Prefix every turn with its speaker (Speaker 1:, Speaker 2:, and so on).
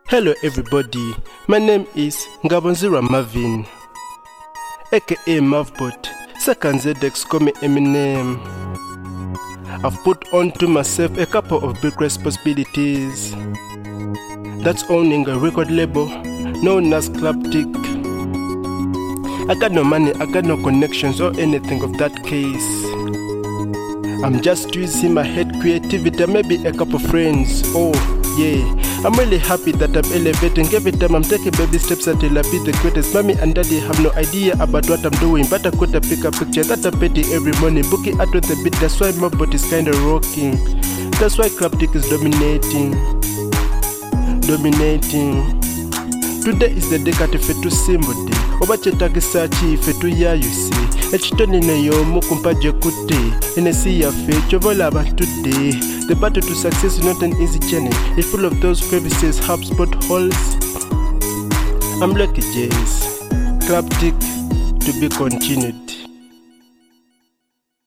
Speaker 1: Hello everybody, my name is Ngabonzira Marvin, aka Mavbot. Second ZX call me Eminem. I've put on to myself a couple of big responsibilities. That's owning a record label known as Claptic. I got no money, I got no connections or anything of that case. I'm just using my head creativity, maybe a couple friends. Oh yeah, I'm really happy that I'm elevating. Every time I'm taking baby steps until I be the greatest. Mommy and daddy have no idea about what I'm doing, but I could pick a picture that I paid every morning. Booking out with the beat, that's why my body is kinda rocking. That's why Claptic is dominating. Today is the day kati fetu simbudi oba chetagisa chi fetu ya yusi echitoni neyo mukumpaje kuti enesi ya fe chovola abantu today. The battle to success is not an easy journey. It's full of those crevices, hubs, potholes. I'm Lucky James. Claptic to be continued.